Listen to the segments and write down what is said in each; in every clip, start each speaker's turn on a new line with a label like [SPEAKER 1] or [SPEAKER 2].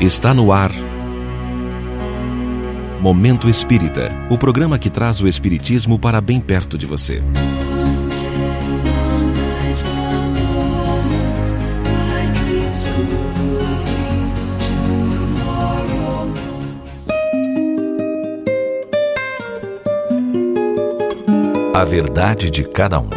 [SPEAKER 1] Está no ar Momento Espírita, o programa que traz o Espiritismo para bem perto de você. A verdade de cada um.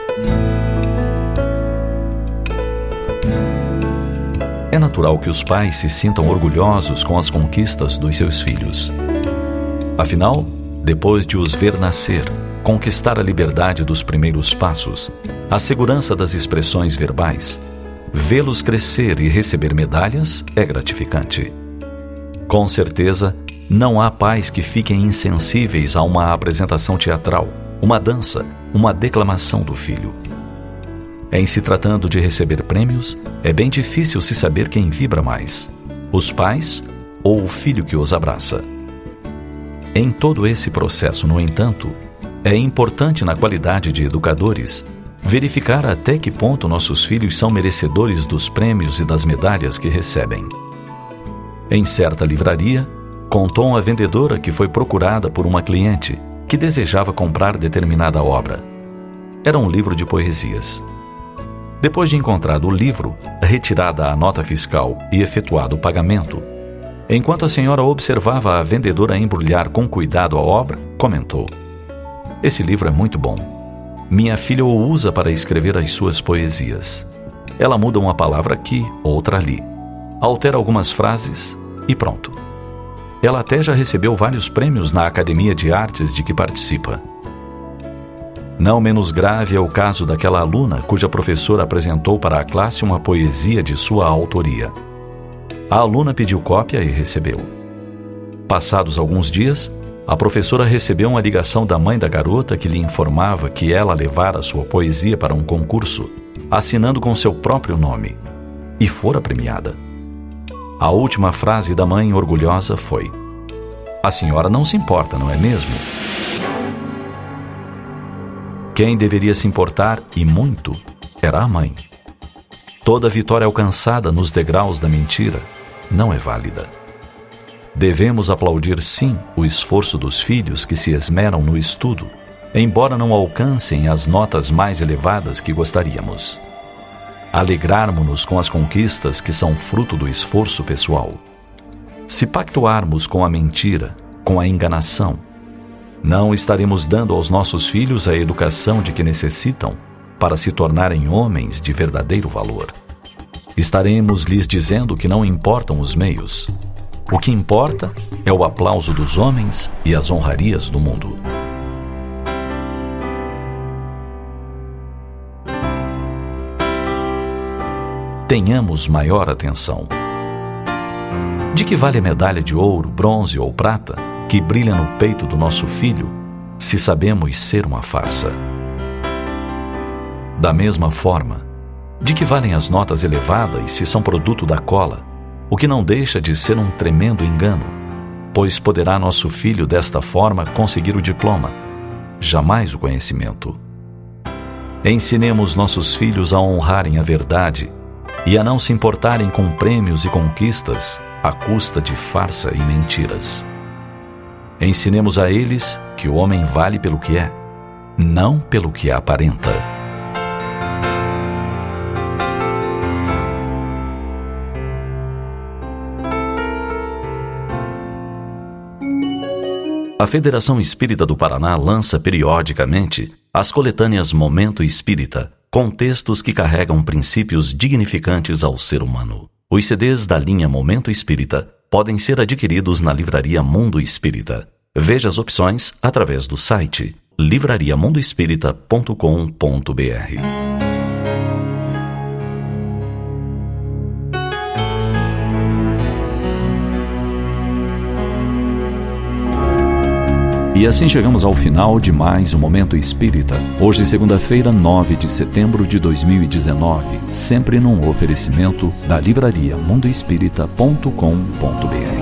[SPEAKER 1] É natural que os pais se sintam orgulhosos com as conquistas dos seus filhos. Afinal, depois de os ver nascer, conquistar a liberdade dos primeiros passos, a segurança das expressões verbais, vê-los crescer e receber medalhas é gratificante. Com certeza, não há pais que fiquem insensíveis a uma apresentação teatral, uma dança, uma declamação do filho. Em se tratando de receber prêmios, é bem difícil se saber quem vibra mais, os pais ou o filho que os abraça. Em todo esse processo, no entanto, é importante na qualidade de educadores verificar até que ponto nossos filhos são merecedores dos prêmios e das medalhas que recebem. Em certa livraria, contou uma vendedora que foi procurada por uma cliente que desejava comprar determinada obra. Era um livro de poesias. Depois de encontrado o livro, retirada a nota fiscal e efetuado o pagamento, enquanto a senhora observava a vendedora embrulhar com cuidado a obra, comentou: "Esse livro é muito bom. Minha filha o usa para escrever as suas poesias. Ela muda uma palavra aqui, outra ali, altera algumas frases e pronto. Ela até já recebeu vários prêmios na Academia de Artes de que participa." Não menos grave é o caso daquela aluna cuja professora apresentou para a classe uma poesia de sua autoria. A aluna pediu cópia e recebeu. Passados alguns dias, a professora recebeu uma ligação da mãe da garota que lhe informava que ela levara sua poesia para um concurso, assinando com seu próprio nome, e fora premiada. A última frase da mãe orgulhosa foi: "A senhora não se importa, não é mesmo?" Quem deveria se importar, e muito, era a mãe. Toda vitória alcançada nos degraus da mentira não é válida. Devemos aplaudir, sim, o esforço dos filhos que se esmeram no estudo, embora não alcancem as notas mais elevadas que gostaríamos. Alegrarmos-nos com as conquistas que são fruto do esforço pessoal. Se pactuarmos com a mentira, com a enganação, não estaremos dando aos nossos filhos a educação de que necessitam para se tornarem homens de verdadeiro valor. Estaremos lhes dizendo que não importam os meios. O que importa é o aplauso dos homens e as honrarias do mundo. Tenhamos maior atenção. De que vale a medalha de ouro, bronze ou prata que brilha no peito do nosso filho, se sabemos ser uma farsa? Da mesma forma, de que valem as notas elevadas se são produto da cola, o que não deixa de ser um tremendo engano, pois poderá nosso filho desta forma conseguir o diploma, jamais o conhecimento. Ensinemos nossos filhos a honrarem a verdade e a não se importarem com prêmios e conquistas à custa de farsa e mentiras. Ensinemos a eles que o homem vale pelo que é, não pelo que aparenta. A Federação Espírita do Paraná lança periodicamente as coletâneas Momento Espírita, com textos que carregam princípios dignificantes ao ser humano. Os CDs da linha Momento Espírita podem ser adquiridos na Livraria Mundo Espírita. Veja as opções através do site livrariamundoespírita.com.br. E assim chegamos ao final de mais um Momento Espírita. Hoje, segunda-feira, 9 de setembro de 2019, sempre num oferecimento da livraria mundoespírita.com.br.